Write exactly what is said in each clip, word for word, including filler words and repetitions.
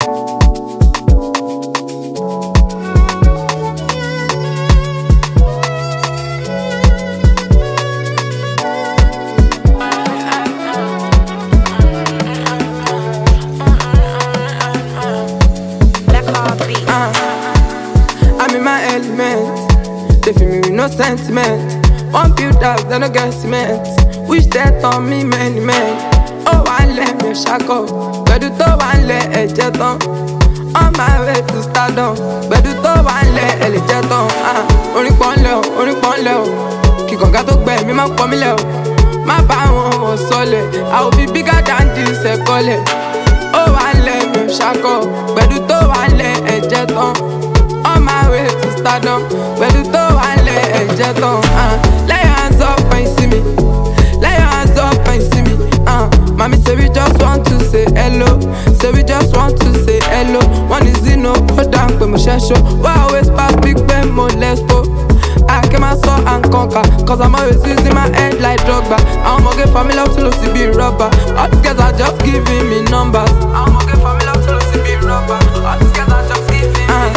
I'm in my element. They feel me with no sentiment. One build house, they no get cement. Wish death on me, many men. Oh, one let me shackle. But do to one let a jet on. On my way to stardom. But do to one let a jet on. Ah, only one low, only one low. Kiko gato gbe mi ma pon mi le o. Ma ba won o sole. I will be bigger than this e kole. Oh, one let me shackle. But do to one let a jet on. On my way to stardom. But do to one let a jet on. Ah, lay your hands up when you see me. Lay your hands up when you see me. Ah, mommy say we just want to say hello. Say we just want to say hello. One is in no go down when we share show. Why always pass big ben more let's go. I came and saw and conquer. Cause I'm always using my head like Drogba. I'm gonna get family up to Lucy be rubber. All these guys are just giving me numbers. I'm gonna get family up to Lucy be rubber. All these guys are just giving me uh,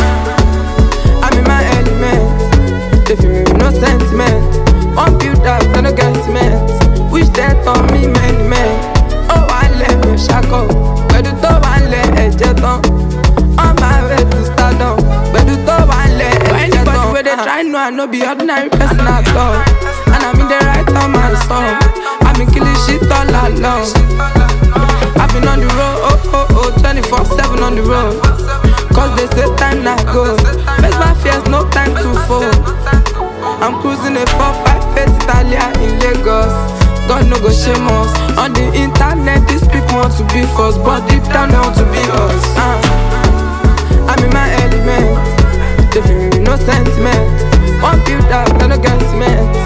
I'm in my element. They feel me with no sentiment. One build up, they no get cement. Wish death on me, many men. Oh, I let me shackle. But do to one let a jet on. On my way to stardom. But do to one let a jet on. Where they try no, I no be ordinary person at all. And I'm in the right on my song. I've been killing shit all along. I've been on the road, oh oh oh, twenty-four seven on the road. Cause they say time not go. Face my fears, no time to fall. I'm cruising a four five eight Italia in Lagos. God no go shame us. On the internet, these people want to be first, but deep down they want to be us. uh, I'm in my element. They feel me with no sentiment. One build up, they no get cement.